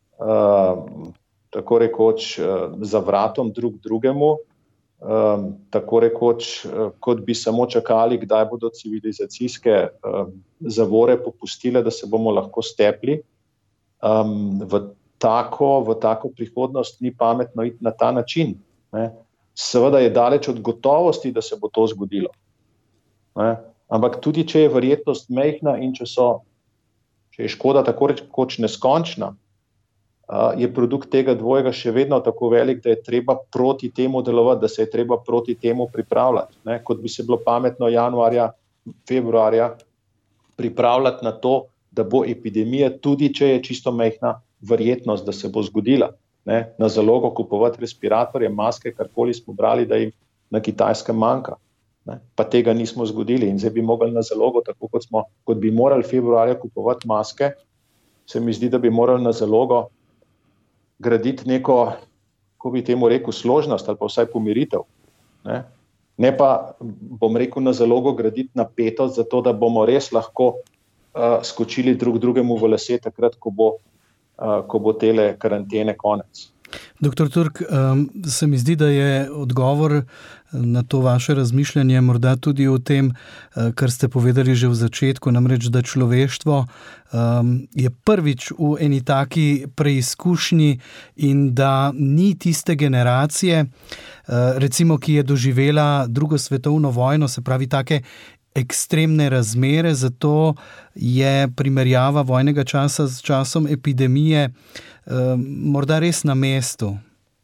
tako rekoč za vratom drug drugemu, tako rekoč, kot bi samo čakali, kdaj bodo civilizacijske zavore popustile, da se bomo lahko stepli. V tako prihodnost ni pametno iti na ta način. Seveda je daleč od gotovosti, da se bo to zgodilo. Ampak tudi, če je verjetnost majhna in če je škoda tako rekoč neskončna, je produkt tega dvojega še vedno tako velik, da je treba proti temu delovati, da se je treba proti temu pripravljati. Kot bi se bilo pametno januarja, februarja pripravljati na to, da bo epidemija, tudi če je čisto majhna verjetnost, da se bo zgodila. Na zalogo kupovati respiratorje, maske, karkoli smo brali, da jim na Kitajskem manjka. Pa tega nismo zgodili in zdaj bi mogli na zalogo, tako kot bi morali februarja kupovati maske, se mi zdi, da bi morali na zalogo graditi neko, ko bi temu rekel, složnost ali pa vsaj pomiritev. Ne pa, bom rekel, na zalogo graditi napetost, zato da bomo res lahko skočili drug drugemu v lase takrat, ko bo tele karantene konec. Doktor Turk, se mi zdi, da je odgovor na to vaše razmišljanje morda tudi o tem, kar ste povedali že v začetku, namreč, da človeštvo je prvič v eni taki preizkušnji in da ni tiste generacije, recimo, ki je doživela drugo svetovno vojno, se pravi take ekstremne razmere, zato je primerjava vojnega časa s časom epidemije morda res na mestu.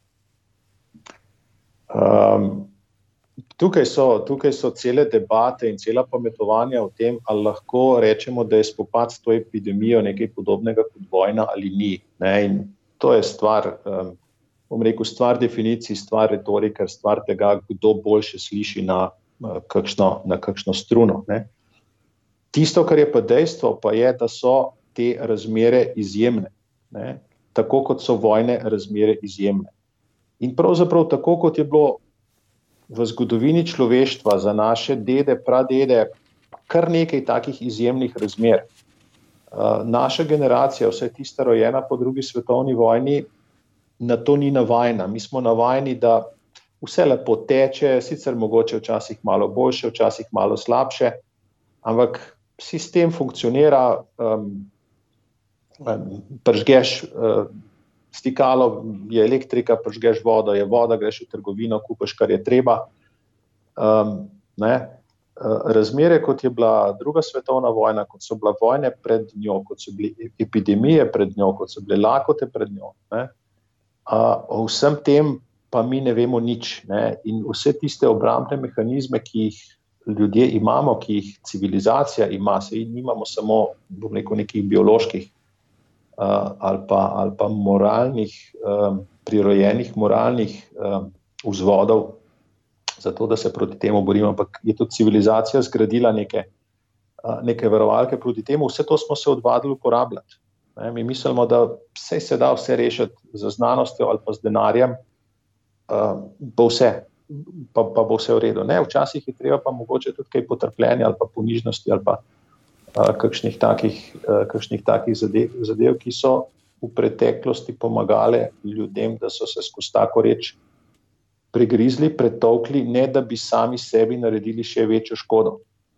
Tukaj so cele debate in cela pametovanja o tem, ali lahko rečemo, da je spopad s to epidemijo nekaj podobnega kot vojna ali ni. In to je stvar, bom rekel, stvar definicij, stvar retorike, stvar tega, kdo boljše sliši na kakšno struno. Tisto, kar je pa dejstvo, pa je, da so te razmere izjemne. Tako kot so vojne razmere izjemne. In pravzaprav tako, kot je bilo v zgodovini človeštva za naše dede, pradede, kar nekaj takih izjemnih razmer. Naša generacija, vsaj tista rojena po drugi svetovni vojni, na to ni navajena. Mi smo navajeni, da vse lepo teče, sicer mogoče včasih malo boljše, včasih malo slabše, ampak sistem funkcionira, pržgeš stikalo, je elektrika, pržgeš vodo, je voda, greš v trgovino, kupiš, kar je treba. Razmere, kot je bila druga svetovna vojna, kot so bila vojne pred njo, kot so bile epidemije pred njo, kot so bile lakote pred njo, o vsem tem pa mi ne vemo nič. In vse tiste obrambne mehanizme, ki jih ljudje imamo, ki jih civilizacija ima, se jih nimamo samo, bom rekel, nekih bioloških ali pa moralnih prirojenih moralnih vzvodov za to, da se proti temu borimo, ampak je tudi civilizacija zgradila neke varovalke proti temu. Vse to smo se odvadili uporabljati. Mi mislimo, da se da vse rešiti z znanostjo ali pa z denarjem, bo vse v redu. Ne, včasih je treba pa mogoče tudi kaj potrpljenja ali pa ponižnosti ali pa kakšnih takih zadev, ki so v preteklosti pomagale ljudem, da so se skozi tako reč pregrizli, pretolkli, ne da bi sami sebi naredili še večjo škodo.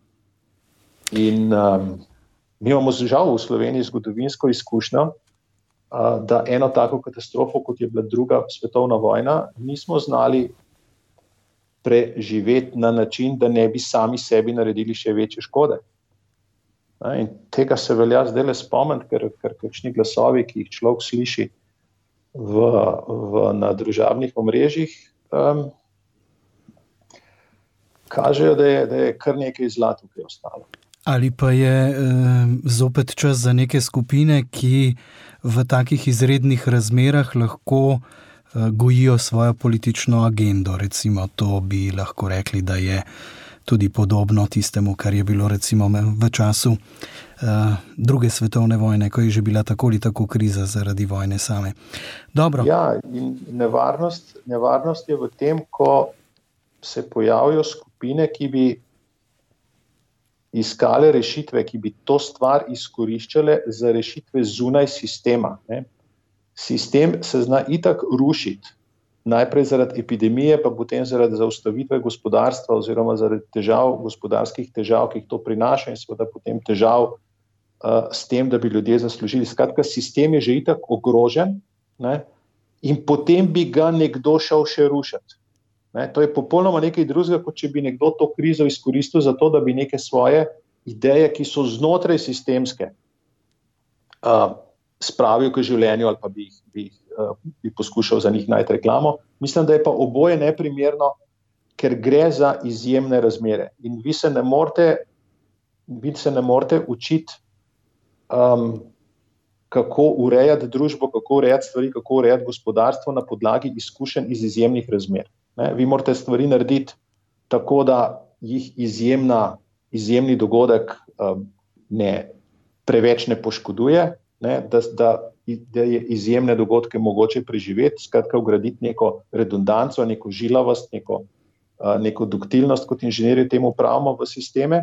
In mi imamo žal v Sloveniji zgodovinsko izkušnjo, da eno tako katastrofo, kot je bila druga svetovna vojna, nismo znali preživeti na način, da ne bi sami sebi naredili še večje škode. In tega se velja zdaj le spomniti, ker kakšni glasovi, ki jih človek sliši na družabnih omrežjih, kažejo, da je kar nekaj zla tukaj ostalo. Ali pa je zopet čas za neke skupine, ki v takih izrednih razmerah lahko gojijo svojo politično agendo. Recimo to bi lahko rekli, da je tudi podobno tistemu, kar je bilo recimo v času druge svetovne vojne, ko je že bila tako ali tako kriza zaradi vojne same. Dobro. Ja, in nevarnost je v tem, ko se pojavijo skupine, ki bi iskale rešitve, ki bi to stvar izkoriščale za rešitve zunaj sistema. Ne. Sistem se zna itak rušiti, najprej zaradi epidemije, pa potem zaradi zaustavitve gospodarstva oziroma zaradi gospodarskih težav, ki jih to prinaša, in seveda potem težav s tem, da bi ljudje zaslužili. Skratka, sistem je že itak ogrožen, ne, in potem bi ga nekdo šel še rušiti. Ne, to je popolnoma nekaj drugega, kot če bi nekdo to krizo izkoristil za to, da bi neke svoje ideje, ki so znotraj sistemske, spravil k življenju ali pa bi poskušal za njih najti reklamo. Mislim, da je pa oboje neprimerno, ker gre za izjemne razmere. In vi se ne morete učiti, kako urejati družbo, kako urejati stvari, kako urejati gospodarstvo na podlagi izkušenj iz izjemnih razmer. Ne, vi morate stvari narediti tako, da jih izjemni dogodek preveč ne poškoduje, ne, da je izjemne dogodke mogoče preživeti, skratka vgraditi neko redundanco, neko žilavost, neko duktilnost, kot inženirji temu pravimo, v sisteme.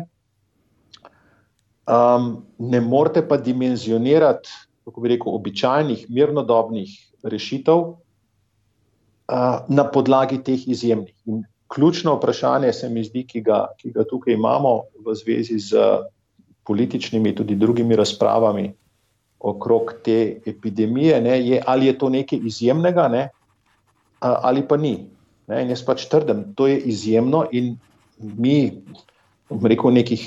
Ne morete pa dimenzionirati, kako bi rekel, običajnih, mirnodobnih rešitev na podlagi teh izjemnih. In ključno vprašanje se mi zdi, ki ga tukaj imamo v zvezi z političnimi, tudi drugimi razpravami okrog te epidemije, ne, je, ali je to nekaj izjemnega, ne, ali pa ni. Ne, in jaz pač trdim, to je izjemno in mi, rekel, nekih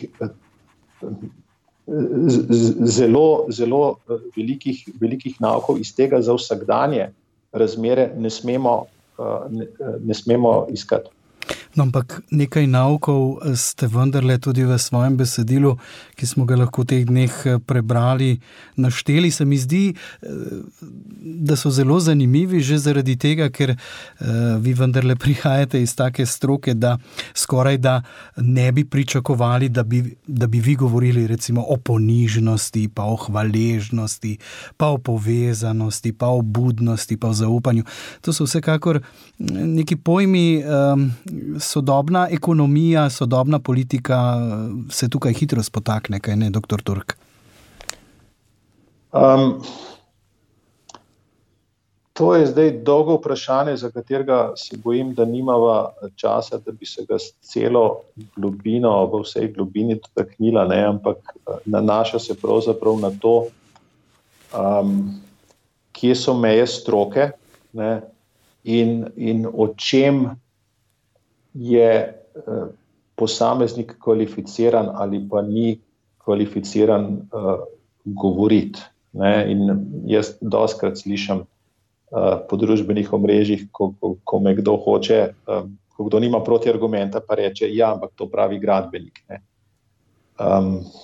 zelo velikih naukov iz tega za vsakdanje razmere ne smemo iskati. No, ampak nekaj naukov ste vendarle tudi v svojem besedilu, ki smo ga lahko v teh dneh prebrali, našteli. Se mi zdi, da so zelo zanimivi že zaradi tega, ker vi vendarle prihajate iz take stroke, da skoraj da ne bi pričakovali, da bi vi govorili recimo o ponižnosti, pa o hvaležnosti, pa o povezanosti, pa o budnosti, pa o zaupanju. To so vsekakor neki pojmi, sodobna ekonomija, sodobna politika se tukaj hitro spotakne, kaj ne, doktor Turk? To je zdaj dolgo vprašanje, za katerega se bojim, da nimava časa, da bi se ga s celo globino, v vsej globini dotaknila, ne, ampak nanaša se pravzaprav na to, kje so meje stroke, ne, in o čem je posameznik kvalificiran ali pa ni kvalificiran govoriti. Ne? In jaz dostikrat slišim po družbenih omrežjih, ko me kdo hoče, ko kdo nima protiargumenta, pa reče, ja, ampak to pravi gradbenik. Ne?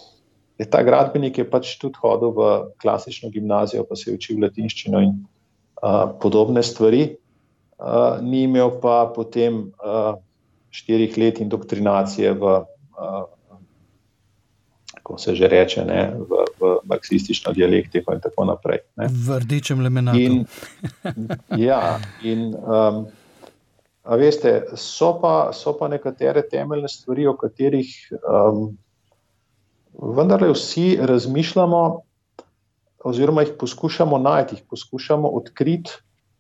Ta gradbenik je pač tudi hodil v klasično gimnazijo, pa se je učil latinščino in podobne stvari. Ni imel pa potem 4 let indoktrinacije v, kako se že reče, ne, v marksistično dialektiko in tako naprej. Ne. V rdečem lemenatu. A veste, so pa nekatere temeljne stvari, o katerih vendarle vsi razmišljamo, oziroma jih poskušamo najti, jih poskušamo odkriti.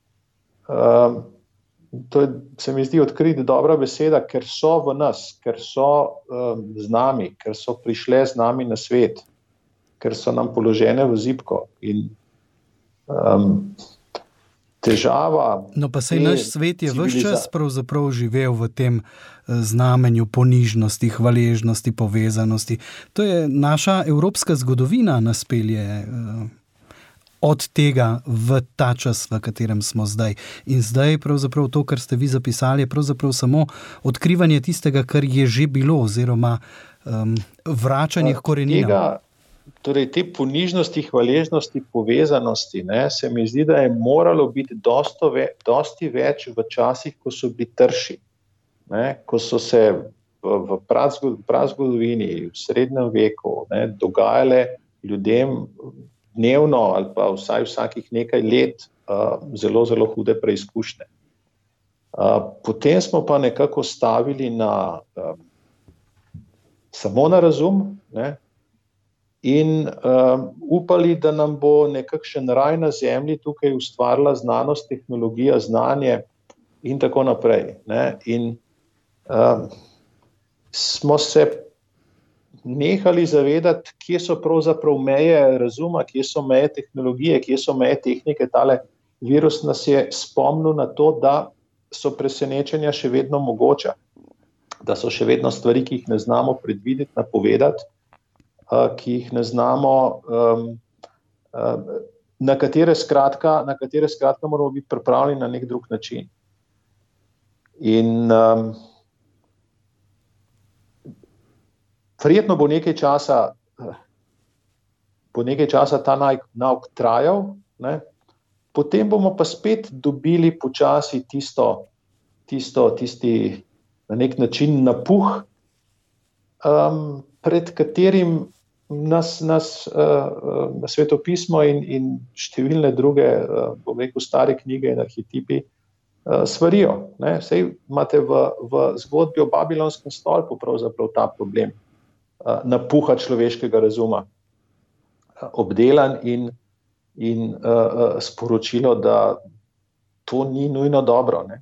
To je, se mi zdi, odkriti dobra beseda, ker so v nas, ker so z nami, ker so prišle z nami na svet, ker so nam položene v zibko. In težava... No pa sej naš svet je ves čas pravzaprav živel v tem znamenju ponižnosti, hvaležnosti, povezanosti. To je naša evropska zgodovina nas pelje od tega v ta čas, v katerem smo zdaj. In zdaj pravzaprav to, kar ste vi zapisali, je pravzaprav samo odkrivanje tistega, kar je že bilo, oziroma vračanje k koreninam. Torej, te ponižnosti, hvaležnosti, povezanosti, ne, se mi zdi, da je moralo biti dosti več v časih, ko so bili trši, ne, ko so se v prazgodovini, v srednjem veku, ne, dogajale ljudem dnevno ali pa vsaj vsakih nekaj let zelo, zelo hude preizkušnje. Potem smo pa nekako stavili samo na razum, ne, in upali, da nam bo nekakšen raj na zemlji tukaj ustvarila znanost, tehnologija, znanje in tako naprej. Ne. In smo se nehali zavedati, kje so pravzaprav meje razuma, kje so meje tehnologije, kje so meje tehnike. Tale virus nas je spomnil na to, da so presenečenja še vedno mogoča, da so še vedno stvari, ki jih ne znamo predvideti, napovedati, ki jih ne znamo, na katere skratka moramo biti pripravljeni na nek drug način. In verjetno bo nekaj časa ta nauk trajal, ne? Potem bomo pa spet dobili počasi tisti na nek način napuh, pred katerim nas svetopismo in številne druge, bom rekel, stare knjige in arhetipi svarijo. Ne? Sej imate v zgodbi o Babilonskem stolpu pravzaprav ta problem napuha človeškega razuma, obdelan in sporočilo, da to ni nujno dobro. Ne?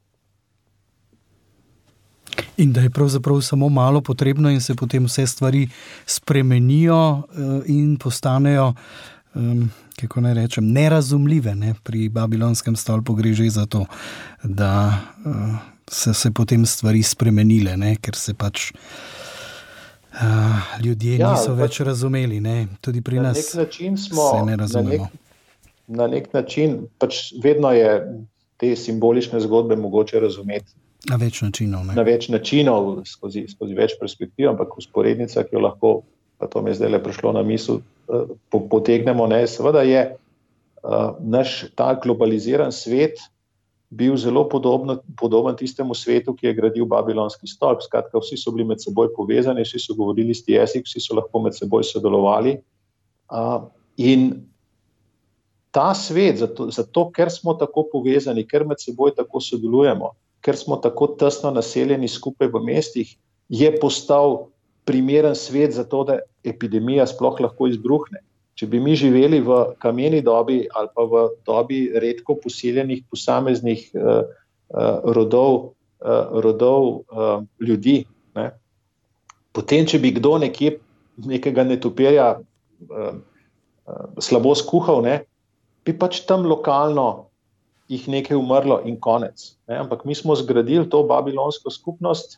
In da je pravzaprav samo malo potrebno in se potem vse stvari spremenijo in postanejo, kako naj rečem, nerazumljive. Ne? Pri Babilonskem stolpu gre že za to, da so se potem stvari spremenile, ne? Ker se pač ljudje niso več razumeli. Ne? Tudi pri nas se ne razumemo. Na nek način, pač vedno je te simbolične zgodbe mogoče razumeti na več načinov, ne? Na več načinov, skozi več perspektiv, ampak vzporednica, ki jo lahko, pa to mi je zdaj prišlo na misel, potegnemo, ne, seveda je naš ta globaliziran svet bil zelo podoben tistemu svetu, ki je gradil Babilonski stolp. Skratka, vsi so bili med seboj povezani, vsi so govorili isti jezik, vsi so lahko med seboj sodelovali. In ta svet, zato ker smo tako povezani, ker med seboj tako sodelujemo, ker smo tako tesno naseljeni skupaj v mestih, je postal primeren svet za to, da epidemija sploh lahko izbruhne. Če bi mi živeli v kameni dobi ali pa v dobi redko poseljenih posameznih rodov ljudi, ne, potem, če bi kdo nekega netopirja slabo skuhal, ne, bi pač tam lokalno jih nekaj umrlo in konec. Ne? Ampak mi smo zgradili to babilonsko skupnost,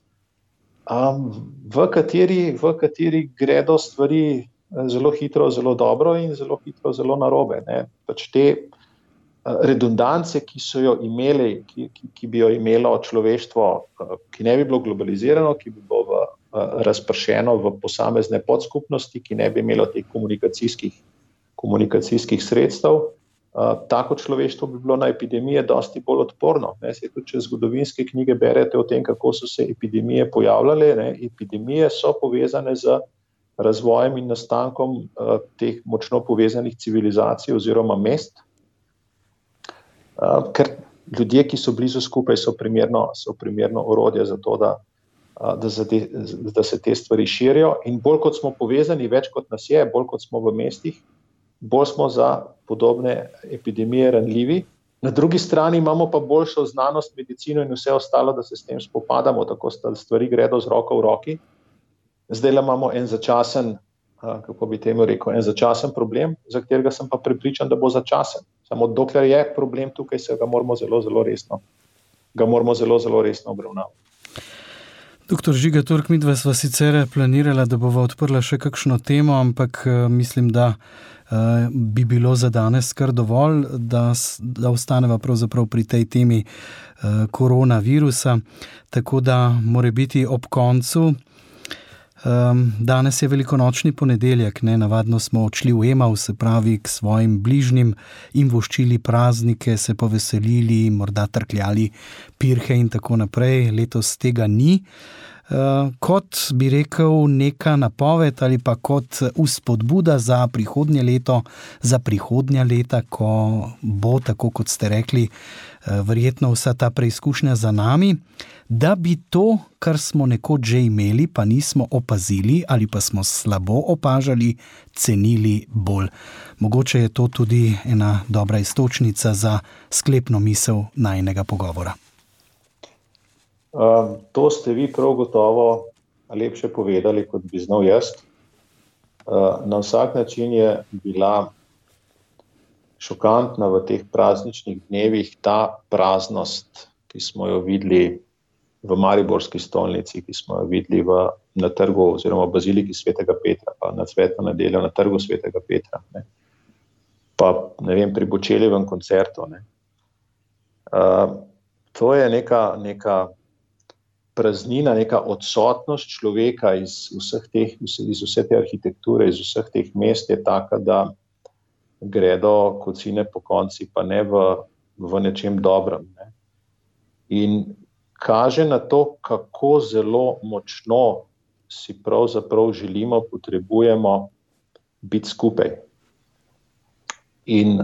v kateri gredo stvari zelo hitro, zelo dobro in zelo hitro, zelo narobe. Ne? Pač te redundance, ki so jo imeli, ki bi jo imelo človeštvo, ki ne bi bilo globalizirano, ki bi bilo razpršeno v posamezne podskupnosti, ki ne bi imelo teh komunikacijskih sredstev, tako človeštvo bi bilo na epidemije dosti bolj odporno. Se tudi, če zgodovinske knjige berete o tem, kako so se epidemije pojavljale, epidemije so povezane z razvojem in nastankom teh močno povezanih civilizacij oziroma mest, ker ljudje, ki so blizu skupaj, so primerno orodje za to, da se te stvari širijo. In bolj kot smo povezani, več kot nas je, bolj kot smo v mestih, bolj smo za podobne epidemije ranljivi. Na drugi strani imamo pa boljšo znanost, medicino in vse ostalo, da se s tem spopadamo, tako stvari gredo z roko v roki. Zdaj imamo en začasen problem, za katerega sem pa prepričan, da bo začasen. Samo dokler je problem tukaj, se ga moramo zelo, zelo resno obravnavati. Doktor Žiga Turk, midva sva sicer planirala, da bova odprla še kakšno temo, ampak mislim, da bi bilo za danes kar dovolj, da ostaneva pravzaprav pri tej temi koronavirusa, tako da more biti ob koncu. Danes je velikonočni ponedeljek, navadno smo odšli v Emaus, se pravi k svojim bližnjim in voščili praznike, se poveselili, morda trkljali pirhe in tako naprej. Letos tega ni. Kot bi rekel neka napoved ali pa kot vzpodbuda za prihodnje leto, za prihodnja leta, ko bo, tako kot ste rekli, verjetno vsa ta preizkušnja za nami, da bi to, kar smo nekoč že imeli, pa nismo opazili ali pa smo slabo opažali, cenili bolj. Mogoče je to tudi ena dobra iztočnica za sklepno misel najinega pogovora. To ste vi prav gotovo lepše povedali, kot bi znal jaz. Na vsak način je bila šokantna v teh prazničnih dnevih ta praznost, ki smo jo videli v Mariborski stolnici, ki smo jo videli na trgu oziroma v baziliki Svetega Petra, pa na Svetno nedeljo na trgu Svetega Petra, pa pri Bočeljevem koncertu. To je neka praznina, neka odsotnost človeka iz vse te arhitekture, iz vseh teh mest je taka, da gredo kocine po konci, pa ne v nečem dobrem. In kaže na to, kako zelo močno si pravzaprav želimo, potrebujemo biti skupaj. In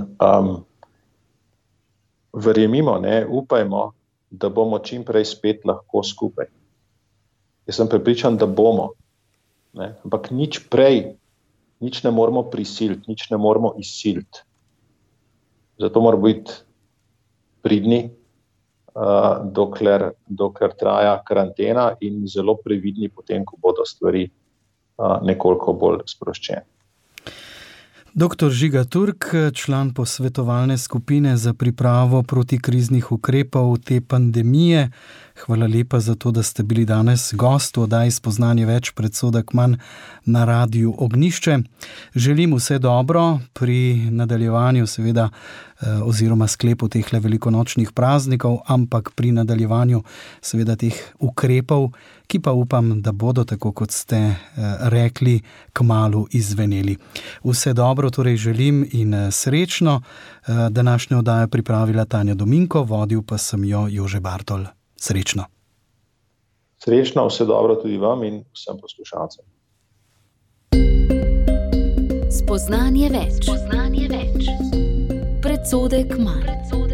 verjemimo, upajmo, da bomo čim prej spet lahko skupaj. Jaz sem prepričan, da bomo. Ampak nič prej, nič ne moramo prisiliti, nič ne moramo izsiliti. Zato moramo biti pridni, dokler traja karantena in zelo previdni potem, ko bodo stvari nekoliko bolj sproščene. Doktor Žiga Turk, član posvetovalne skupine za pripravo protikriznih ukrepov te pandemije. Hvala lepa za to, da ste bili danes gost v oddaji Spoznanje več, predsodek manj na Radiu Ognjišče. Želim vse dobro pri nadaljevanju, seveda, oziroma sklepu teh velikonočnih praznikov, ampak pri nadaljevanju seveda teh ukrepov, ki pa upam, da bodo, tako kot ste rekli, kmalu izveneli. Vse dobro torej želim in srečno. Današnjo oddajo pripravila Tanja Dominko, vodil pa sem jo Jože Bartol. Srečno. Srečno, vse dobro tudi vam in vsem poslušalcem. Spoznanje več. Predsodek manj.